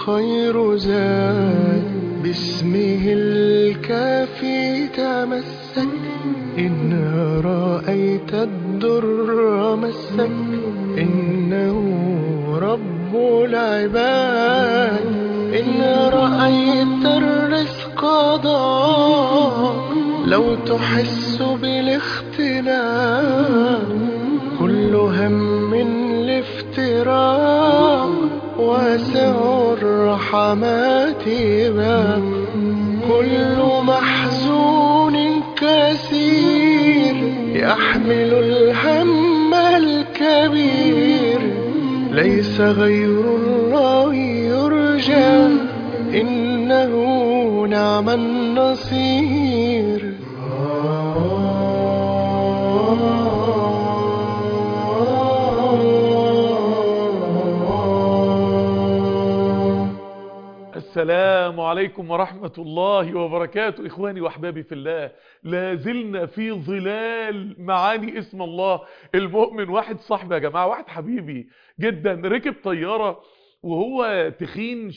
خير زاد، باسمه الكافي تمسك. إن رأيت الدر مسك، إنه رب العباد. إن رأيت الرزق ضاق، لو تحس بالاختلاف. كل هم الافتراق، واسع الرحمات باب. كل محزون كثير، يحمل الهم الكبير. ليس غير الله يرجى، إنه نعم النصير. السلام عليكم ورحمة الله وبركاته. إخواني وأحبابي في الله، لازلنا في ظلال معاني اسم الله المؤمن. واحد صاحبي يا جماعة، واحد حبيبي جدا، ركب طيارة وهو تخين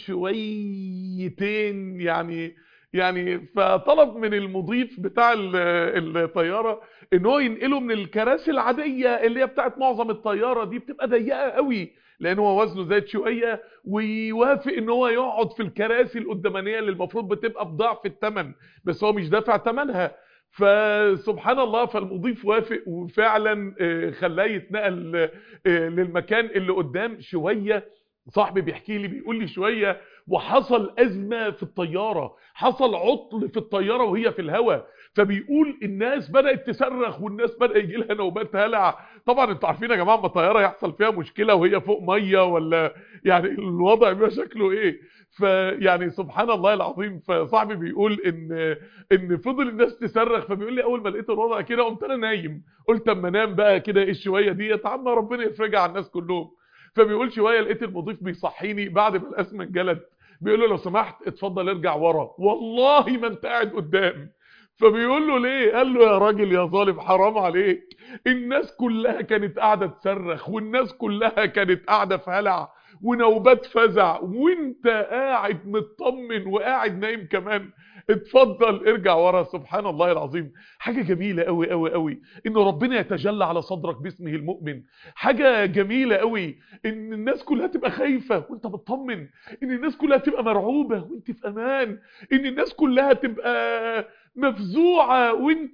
شويتين يعني فطلب من المضيف بتاع الطيارة ان هو ينقله من الكراسي العادية اللي هي بتاعت معظم الطيارة دي، بتبقى ضيقة قوي لان هو وزنه زايد شوية، ويوافق ان هو يقعد في الكراسي القدامانيه اللي المفروض بتبقى بضعف الثمن، بس هو مش دافع ثمنها. فسبحان الله، فالمضيف وافق وفعلا خلاه يتنقل للمكان اللي قدام شويه. صاحبي بيحكي لي، بيقول لي شويه وحصل ازمه في الطياره، حصل عطل في الطياره وهي في الهواء. فبيقول الناس بدات تصرخ والناس بدا يجي لها نوبات هلع. طبعا انتوا عارفين يا جماعه، ما الطياره يحصل فيها مشكله وهي فوق ميه ولا يعني الوضع بيبقى شكله ايه. فيعني سبحان الله العظيم. فصاحبي بيقول ان فضل الناس تصرخ، فبيقول لي اول ما لقيت الوضع كده قمت انا نايم، قلت اما انام بقى كده ايه الشويه ديت، عم ربنا يفرجها على الناس كلهم. فبيقول شويه لقيت المضيف بيصحيني بعد ما الازمه اتجلت، بيقول له لو سمحت اتفضل ارجع ورا، والله ما انت قاعد قدام. فبيقول له ليه؟ قال له يا راجل يا ظالم، حرام عليك، الناس كلها كانت قاعده تصرخ والناس كلها كانت قاعده في هلع ونوبات فزع، وانت قاعد مطمن وقاعد نايم كمان، اتفضل ارجع ورا. سبحان الله العظيم. حاجة جميلة قوي قوي قوي ان ربنا يتجلى على صدرك باسمه المؤمن. حاجة جميلة قوي ان الناس كلها تبقى خايفة وانت مطمن، ان الناس كلها تبقى مرعوبة وانت في امان، ان الناس كلها تبقى مفزوعة وانت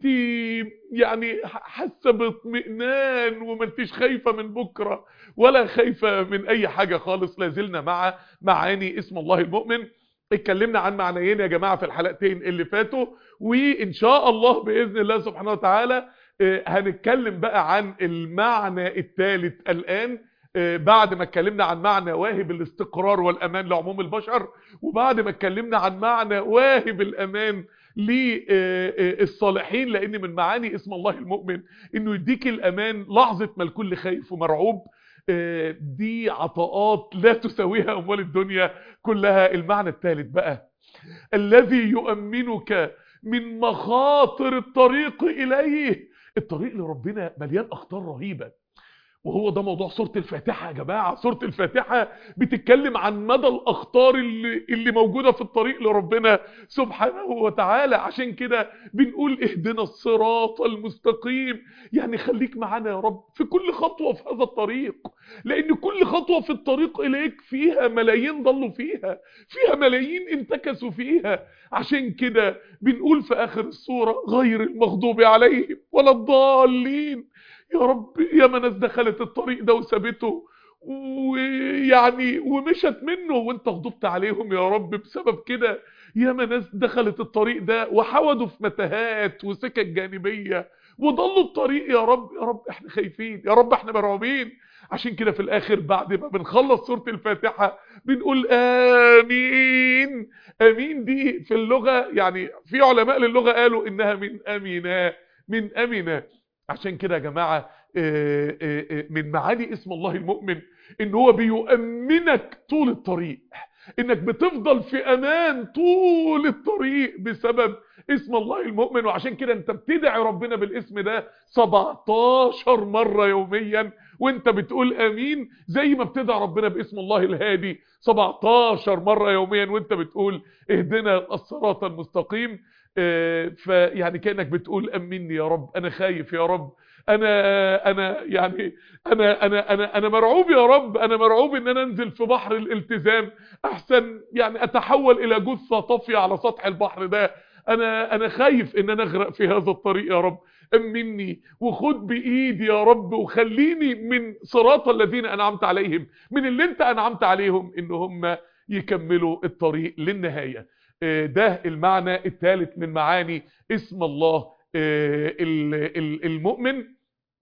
يعني حاسة باطمئنان وما انتش خايفة من بكرة ولا خايفة من اي حاجة خالص. لازلنا مع معاني اسم الله المؤمن. اتكلمنا عن معنيين يا جماعة في الحلقتين اللي فاتوا، وان شاء الله بإذن الله سبحانه وتعالى هنتكلم بقى عن المعنى الثالث الآن. بعد ما اتكلمنا عن معنى واهب الاستقرار والأمان لعموم البشر، وبعد ما اتكلمنا عن معنى واهب الأمان للصالحين، لأن من معاني اسم الله المؤمن انه يديك الأمان لحظة ما الكل خايف ومرعوب. دي عطاءات لا تساويها أموال الدنيا كلها. المعنى الثالث بقى، الذي يؤمنك من مخاطر الطريق إليه. الطريق لربنا مليان أخطار رهيبة، وهو ده موضوع سورة الفاتحة يا جماعة. سورة الفاتحة بتتكلم عن مدى الأخطار اللي موجودة في الطريق لربنا سبحانه وتعالى. عشان كده بنقول اهدنا الصراط المستقيم، يعني خليك معانا يا رب في كل خطوة في هذا الطريق، لأن كل خطوة في الطريق إليك فيها ملايين ضلوا فيها ملايين انتكسوا فيها. عشان كده بنقول في آخر السورة غير المغضوب عليهم ولا الضالين. يا رب يا ما ناس دخلت الطريق ده وسابته ويعني ومشت منه وانت غضبت عليهم يا رب بسبب كده. يا ما ناس دخلت الطريق ده وحودوا في متاهات وسكك جانبية وضلوا الطريق. يا رب يا رب احنا خايفين، يا رب احنا مرعوبين. عشان كده في الاخر بعد ما بنخلص سورة الفاتحة بنقول امين. امين دي في اللغة، يعني في علماء للغة قالوا انها من امنة. عشان كده يا جماعة من معاني اسم الله المؤمن ان هو بيؤمنك طول الطريق. انك بتفضل في امان طول الطريق بسبب اسم الله المؤمن. وعشان كده انت بتدعي ربنا بالاسم ده 17 مرة يوميا وانت بتقول امين، زي ما بتدعي ربنا باسم الله الهادي 17 مرة يوميا وانت بتقول اهدنا الصراط المستقيم. فيعني كأنك بتقول امني يا رب، انا خايف يا رب، انا يعني انا مرعوب يا رب، انا مرعوب ان انا انزل في بحر الالتزام احسن يعني اتحول الى جثة طافية على سطح البحر ده. انا خايف ان انا اغرق في هذا الطريق يا رب، امني وخد بايدي يا رب وخليني من صراط الذين انعمت عليهم، من اللي انت انعمت عليهم ان هم يكملوا الطريق للنهاية. ده المعنى الثالث من معاني اسم الله المؤمن.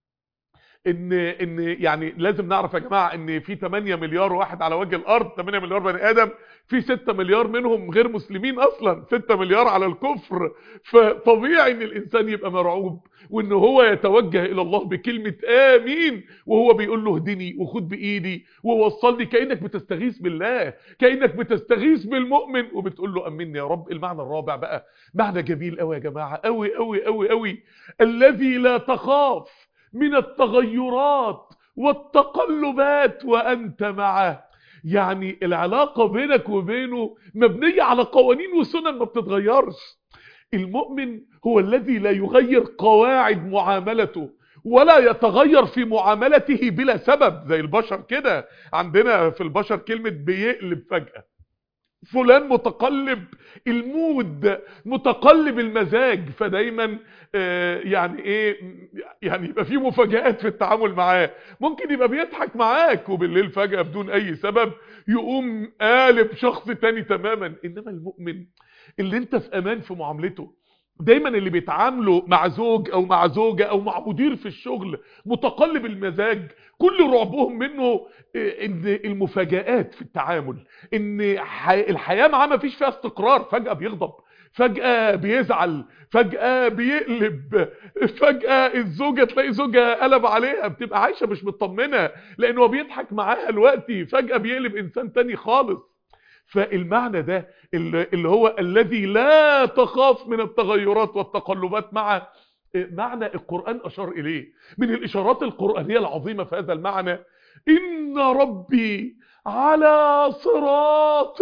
ان يعني لازم نعرف يا جماعه ان في 8 مليار واحد على وجه الارض، 8 مليار بني ادم، في 6 مليار منهم غير مسلمين اصلا، 6 مليار على الكفر. فطبيعي ان الانسان يبقى مرعوب وان هو يتوجه الى الله بكلمه امين وهو بيقول له اهدني وخد بايدي ووصلني، كانك بتستغيث بالله، كانك بتستغيث بالمؤمن وبتقول له امني يا رب. المعنى الرابع بقى معنى جميل قوي يا جماعه، قوي قوي قوي قوي. الذي لا تخاف من التغيرات والتقلبات وأنت معه. يعني العلاقة بينك وبينه مبنية على قوانين وسنن ما بتتغيرش. المؤمن هو الذي لا يغير قواعد معاملته ولا يتغير في معاملته بلا سبب، زي البشر كده. عندنا في البشر كلمة بيقلب فجأة، فلان متقلب المود، متقلب المزاج، فدايما يعني ايه، يعني يبقى فيه مفاجآت في التعامل معاه. ممكن يبقى بيضحك معاك وبالليل فجأة بدون اي سبب يقوم قالب شخص تاني تماما. انما المؤمن اللي انت في امان في معاملته، دايما اللي بيتعاملوا مع زوج او مع زوجة او مع مدير في الشغل متقلب المزاج، كل رعبهم منه ان المفاجآت في التعامل، ان الحياة معاه ما فيش فيها استقرار، فجأة بيغضب، فجأة بيزعل، فجأة بيقلب، فجأة الزوجة تلاقي زوجها قلب عليها، بتبقى عايشة مش مطمنة لانه بيضحك معاها دلوقتي، فجأة بيقلب انسان تاني خالص. فالمعنى ده اللي هو الذي لا تخاف من التغيرات والتقلبات معه، معنى القرآن أشار إليه من الإشارات القرآنية العظيمة في هذا المعنى. إن ربي على صراط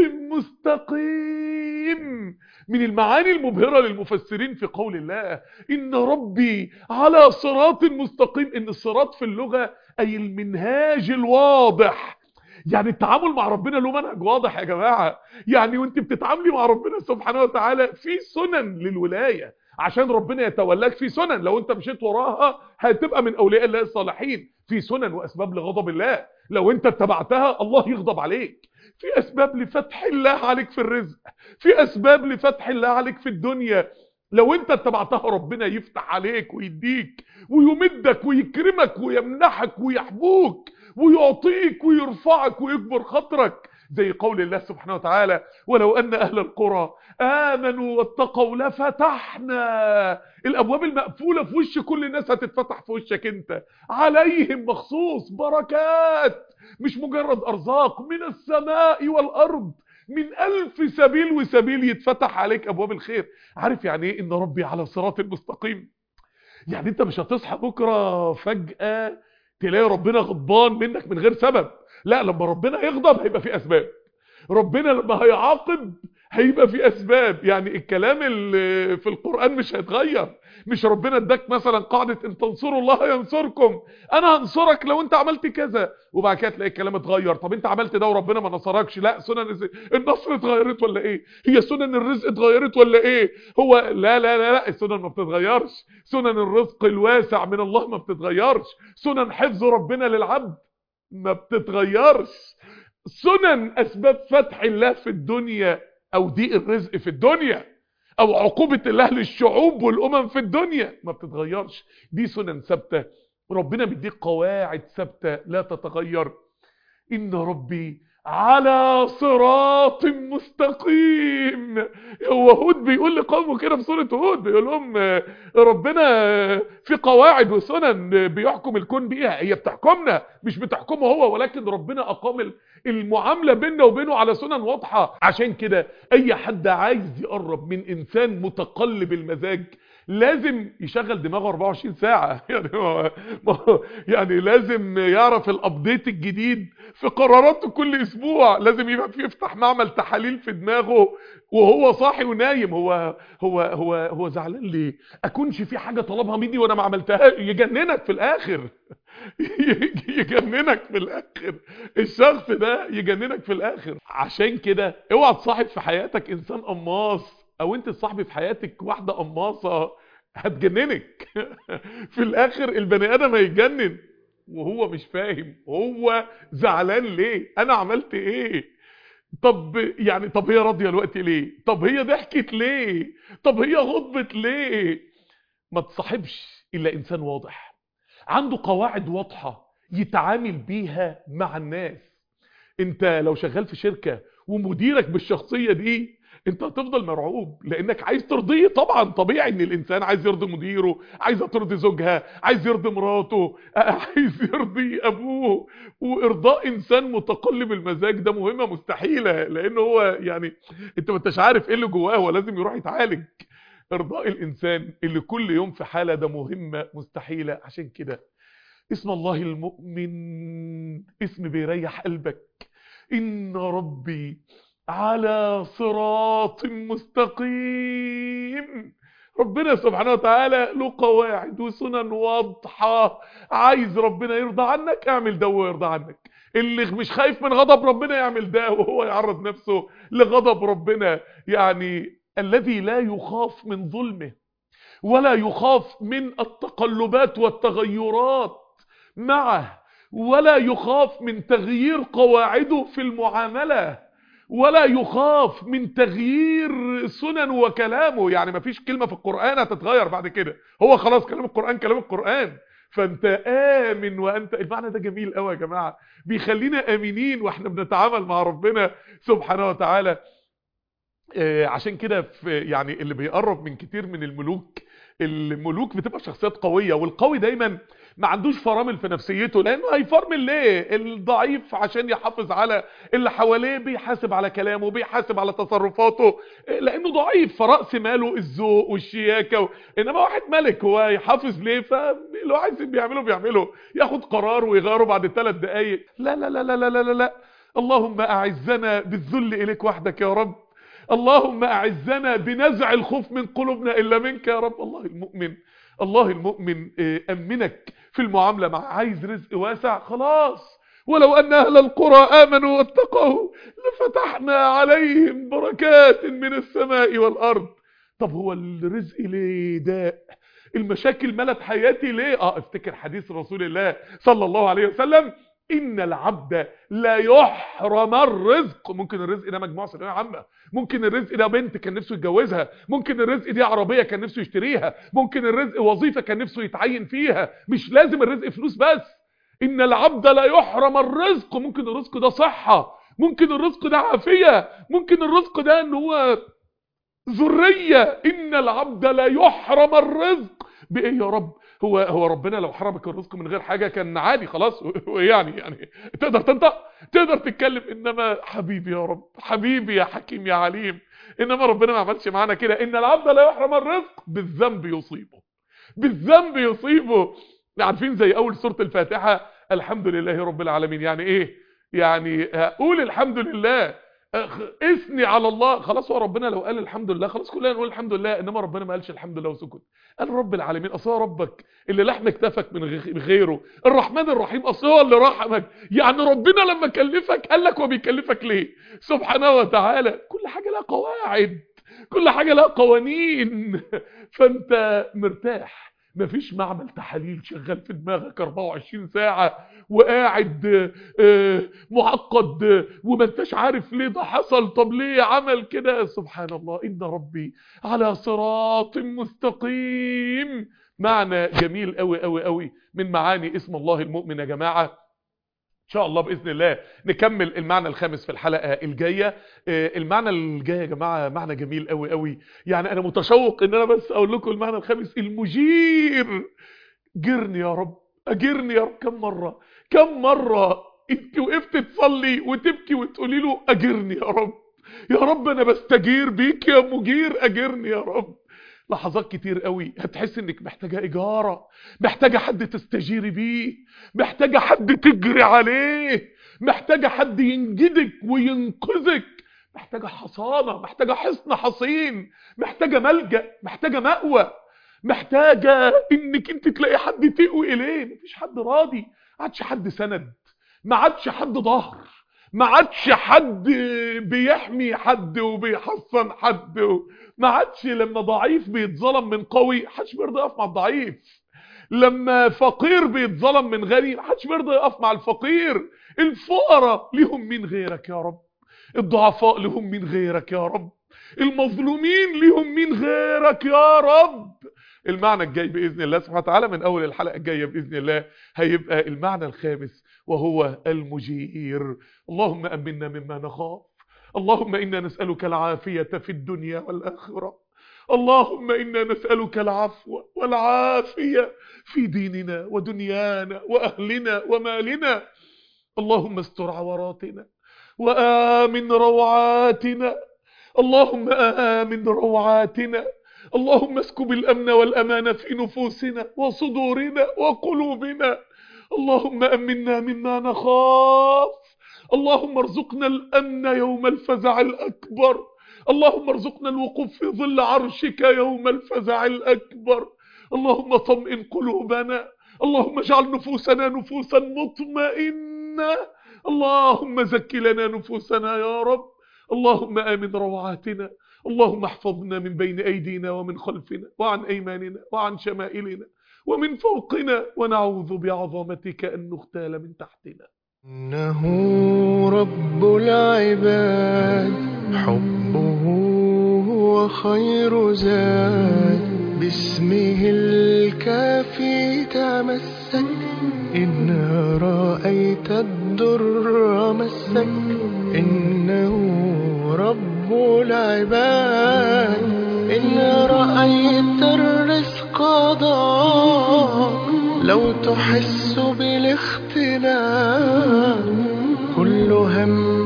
مستقيم. من المعاني المبهرة للمفسرين في قول الله إن ربي على صراط مستقيم، إن الصراط في اللغة أي المنهاج الواضح. يعني التعامل مع ربنا له منهج واضح يا جماعة. يعني وانت بتتعاملي مع ربنا سبحانه وتعالى في سنن للولاية عشان ربنا يتولاك، في سنن لو انت مشيت وراها هتبقى من اولياء الله الصالحين، في سنن واسباب لغضب الله لو انت اتبعتها الله يغضب عليك، في اسباب لفتح الله عليك في الرزق، في اسباب لفتح الله عليك في الدنيا لو انت اتبعتها ربنا يفتح عليك ويديك ويمدك ويكرمك ويمنحك ويحبوك ويعطيك ويرفعك ويكبر خطرك، زي قول الله سبحانه وتعالى ولو أن أهل القرى آمنوا واتقوا لفتحنا. الأبواب المقفولة في وش كل الناس هتتفتح في وشك انت، عليهم مخصوص بركات مش مجرد أرزاق من السماء والأرض، من 1000 سبيل وسبيل يتفتح عليك أبواب الخير. عارف يعني ايه إن ربي على صراط مستقيم؟ يعني انت مش هتصحى بكرة فجأة تلاقي ربنا غضبان منك من غير سبب، لا، لما ربنا يغضب هيبقى في اسباب، ربنا لما هيعاقب هيبقى في اسباب. يعني الكلام اللي في القرآن مش هيتغير، مش ربنا اداك مثلا قاعدة ان تنصروا الله ينصركم، انا هنصرك لو انت عملت كذا، وبعد كده تلاقي الكلام اتغير، طب انت عملت ده وربنا ما نصركش، لا سنن النصر اتغيرت ولا ايه، هي سنن الرزق اتغيرت ولا ايه، هو لا السنن ما بتتغيرش، سنن الرزق الواسع من الله ما بتتغيرش، سنن حفظ ربنا للعبد ما بتتغيرش، سنن اسباب فتح الله في الدنيا او ضيق الرزق في الدنيا او عقوبة الله للشعوب والامم في الدنيا ما بتتغيرش، دي سنن ثابته. ربنا بيديك قواعد ثابته لا تتغير. ان ربي على صراط مستقيم. هو هود بيقول لقومه كده في سورة هود، بيقول لهم ربنا في قواعد وسنن بيحكم الكون بيها، هي بتحكمنا مش بتحكمه هو، ولكن ربنا أقام المعاملة بيننا وبينه على سنن واضحة. عشان كده أي حد عايز يقرب من إنسان متقلب المزاج لازم يشغل دماغه 24 ساعة. يعني لازم يعرف الابديت الجديد في قراراته كل اسبوع، لازم يبقى يفتح معمل تحاليل في دماغه وهو صاحي ونايم. هو زعلان ليه؟ اكونش في حاجة طلبها مني وانا ما عملتها؟ يجننك في الاخر. يجننك في الاخر الشخص ده، يجننك في الاخر. عشان كده اوعى تصاحب في حياتك انسان قماص، او انت تصاحبي في حياتك واحدة قماصة هتجننك. في الاخر البني ادم هيتجنن وهو مش فاهم هو زعلان ليه، انا عملت ايه. طب يعني طب هي راضيه دلوقتي ليه؟ طب هي ضحكت ليه؟ طب هي غضبت ليه؟ ما تصاحبش الا انسان واضح عنده قواعد واضحه يتعامل بيها مع الناس. انت لو شغال في شركة ومديرك بالشخصية دي انت هتفضل مرعوب، لانك عايز ترضيه. طبعا طبيعي ان الانسان عايز يرضي مديره، عايز ترضي زوجها، عايز يرضي مراته، عايز يرضي ابوه. وارضاء انسان متقلب المزاج ده مهمة مستحيلة، لان هو يعني انت ما انتش عارف ايه اللي جواه، هو لازم يروح يتعالج. ارضاء الانسان اللي كل يوم في حالة ده مهمة مستحيلة. عشان كده اسم الله المؤمن اسم بيريح قلبك. إن ربي على صراط مستقيم. ربنا سبحانه وتعالى له قواعد وسنن واضحة. عايز ربنا يرضى عنك اعمل ده ويرضى عنك. اللي مش خايف من غضب ربنا يعمل ده وهو يعرض نفسه لغضب ربنا. يعني الذي لا يخاف من ظلمه ولا يخاف من التقلبات والتغيرات معه، ولا يخاف من تغيير قواعده في المعاملة، ولا يخاف من تغيير سنن وكلامه. يعني مفيش كلمة في القرآن هتتغير بعد كده، هو خلاص كلام القرآن كلام القرآن. فانت آمن وانت، المعنى ده جميل قوي يا جماعة، بيخلينا آمنين واحنا بنتعامل مع ربنا سبحانه وتعالى. عشان كده يعني اللي بيقرب من كتير من الملوك بتبقى شخصيات قوية، والقوي دايما ما عندوش فرامل في نفسيته، لانه هيفرمل ليه؟ الضعيف عشان يحافظ على اللي حواليه بيحاسب على كلامه، بيحاسب على تصرفاته، لانه ضعيف. فرأس ماله الذوق والشياكة انما واحد ملك هو يحافظ ليه؟ فاللي عايز بيعمله ياخد قرار ويغيره بعد 3 دقايق. لا لا لا لا لا لا لا. اللهم اعزنا بالذل اليك وحدك يا رب. اللهم اعزنا بنزع الخوف من قلوبنا الا منك يا رب. الله المؤمن امنك في المعامله مع عايز رزق واسع خلاص. ولو ان اهل القرى امنوا واتقوا لفتحنا عليهم بركات من السماء والارض. طب هو الرزق ليه داء؟ المشاكل ملت حياتي ليه؟ افتكر حديث رسول الله صلى الله عليه وسلم: ان العبد لا يحرم الرزق. ممكن الرزق ده مجموعه ثانويه عامه، ممكن الرزق ده بنت كان نفسه يتجوزها، ممكن الرزق دي عربيه كان نفسه يشتريها، ممكن الرزق وظيفه كان نفسه يتعين فيها. مش لازم الرزق فلوس بس. ان العبد لا يحرم الرزق، ممكن الرزق ده صحه، ممكن الرزق ده عافيه، ممكن الرزق ده ان هو ذريه. ان العبد لا يحرم الرزق بايه يا رب؟ هو ربنا لو حرمك الرزق من غير حاجه كان عادي خلاص. يعني تقدر تنطق، تقدر تتكلم، انما حبيبي يا رب، حبيبي يا حكيم يا عليم، انما ربنا ما عملش معانا كده. ان العبد لا يحرم الرزق بالذنب يصيبه، بالذنب يصيبه. عارفين زي اول سوره الفاتحه الحمد لله رب العالمين، يعني ايه؟ يعني قول الحمد لله، اثني على الله. خلاص هو ربنا لو قال الحمد لله خلاص كلنا نقول الحمد لله، انما ربنا ما قالش الحمد لله وسكت، قال رب العالمين. اصل هو ربك اللي لحم كتفك من غيره، الرحمن الرحيم، اصل هو اللي رحمك. يعني ربنا لما كلفك قال لك وبيكلفك ليه سبحانه وتعالى؟ كل حاجه لها قواعد، كل حاجه لها قوانين. فانت مرتاح، مفيش معمل تحاليل شغال في دماغك 24 ساعة وقاعد معقد وما انتش عارف ليه ده حصل، طب ليه عمل كده. سبحان الله، إن ربي على صراط مستقيم. معنى جميل قوي قوي قوي من معاني اسم الله المؤمن يا جماعة. شاء الله بإذن الله نكمل المعنى الخامس في الحلقة الجاية. المعنى الجاي يا جماعة معنى جميل قوي قوي، يعني أنا متشوق إن أنا بس أقول لكم المعنى الخامس، المجير. جرني يا رب، أجرني يا رب. كم مرة أنت وقفت تصلي وتبكي وتقولي له أجرني يا رب، يا رب أنا بستجير بيك يا مجير، أجرني يا رب. لحظات كتير قوي هتحس انك محتاجة اجارة، محتاجة حد تستجيري بيه، محتاجة حد تجري عليه، محتاجة حد ينجدك وينقذك، محتاجة حصانة، محتاجة حصن حصين، محتاجة ملجأ، محتاجة مأوى، محتاجة انك انت تلاقي حد تقوي اليه. مفيش حد راضي، ما عادش حد سند، ما عادش حد ظهر، ما عادش حد بيحمي حد وبيحصن حد، ما عادش لما ضعيف بيتظلم من قوي محدش بيرضى يقف مع الضعيف، لما فقير بيتظلم من غني محدش بيرضى يقف مع الفقير. الفقراء ليهم مين غيرك يا رب، الضعفاء ليهم مين غيرك يا رب، المظلومين ليهم مين غيرك يا رب. المعنى الجاي بإذن الله سبحانه وتعالى من أول الحلقة الجاية بإذن الله هيبقى المعنى الخامس وهو المجير. اللهم أمنا مما نخاف، اللهم إنا نسألك العافية في الدنيا والآخرة، اللهم إنا نسألك العفو والعافية في ديننا ودنيانا وأهلنا ومالنا. اللهم استر عوراتنا وآمن روعاتنا، اللهم آمن روعاتنا، اللهم اسكب الأمن والأمان في نفوسنا وصدورنا وقلوبنا. اللهم أمنا مما نخاف، اللهم ارزقنا الأمن يوم الفزع الأكبر، اللهم ارزقنا الوقوف في ظل عرشك يوم الفزع الأكبر. اللهم طمئن قلوبنا، اللهم اجعل نفوسنا نفوسا مطمئنة، اللهم زك لنا نفوسنا يا رب. اللهم آمن روعاتنا، اللهم احفظنا من بين أيدينا ومن خلفنا وعن أيماننا وعن شمائلنا ومن فوقنا، ونعوذ بعظمتك أن نغتال من تحتنا. إنه رب العباد، حبه هو خير زاد، باسمه الكافي تمسك، إن رأيت الدر مسك. إنه رب العباد، إن رأيت الرزق ضاق، لو تحس بالاختلاف، كل هم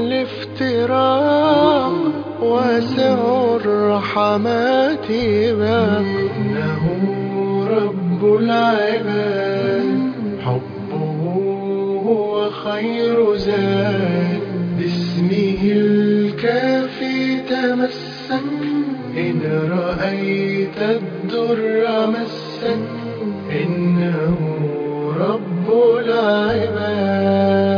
الافتراق، واسع الرحمات باب. إنه رب العباد، حبه هو خير زاد، باسمه الكافي تمسك، إن رأيت الدر مسك. إنه رب العباد.